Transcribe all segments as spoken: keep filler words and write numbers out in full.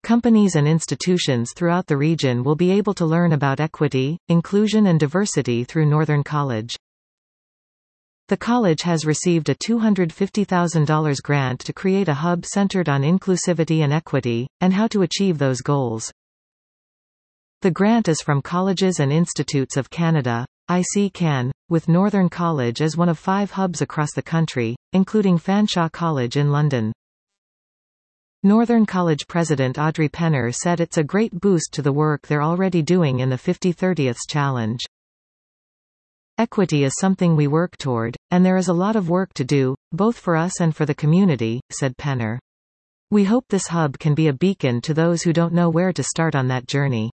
Companies and institutions throughout the region will be able to learn about equity, inclusion and diversity through Northern College. The college has received a two hundred fifty thousand dollars grant to create a hub centered on inclusivity and equity, and how to achieve those goals. The grant is from Colleges and Institutes of Canada, I C CAN, with Northern College as one of five hubs across the country, including Fanshawe College in London. Northern College President Audrey Penner said it's a great boost to the work they're already doing in the fifty thirtieths Challenge. Equity is something we work toward, and there is a lot of work to do, both for us and for the community, said Penner. We hope this hub can be a beacon to those who don't know where to start on that journey.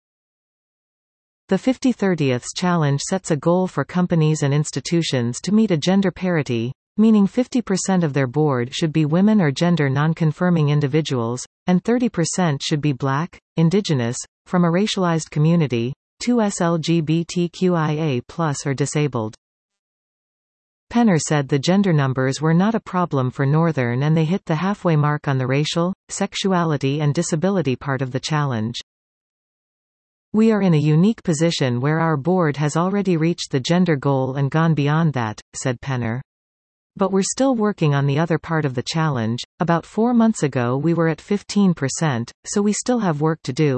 The fifty thirtieths Challenge sets a goal for companies and institutions to meet a gender parity, meaning fifty percent of their board should be women or gender non-conforming individuals, and thirty percent should be Black, Indigenous, from a racialized community, two S L G B T Q I A plus or disabled. Penner said the gender numbers were not a problem for Northern and they hit the halfway mark on the racial, sexuality and disability part of the challenge. We are in a unique position where our board has already reached the gender goal and gone beyond that, said Penner. But we're still working on the other part of the challenge. About four months ago we were at fifteen percent, so we still have work to do.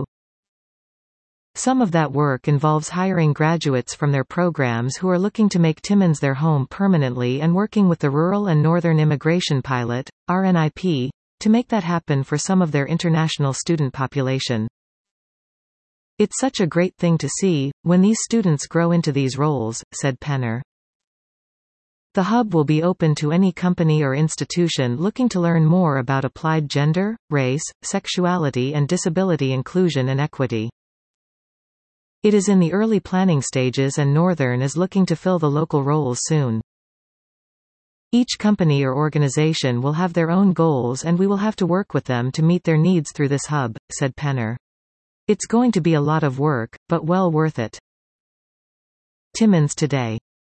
Some of that work involves hiring graduates from their programs who are looking to make Timmins their home permanently and working with the Rural and Northern Immigration Pilot, R N I P, to make that happen for some of their international student population. It's such a great thing to see, when these students grow into these roles, said Penner. The hub will be open to any company or institution looking to learn more about applied gender, race, sexuality and disability inclusion and equity. It is in the early planning stages and Northern is looking to fill the local roles soon. Each company or organization will have their own goals and we will have to work with them to meet their needs through this hub, said Penner. It's going to be a lot of work, but well worth it. Timmins Today.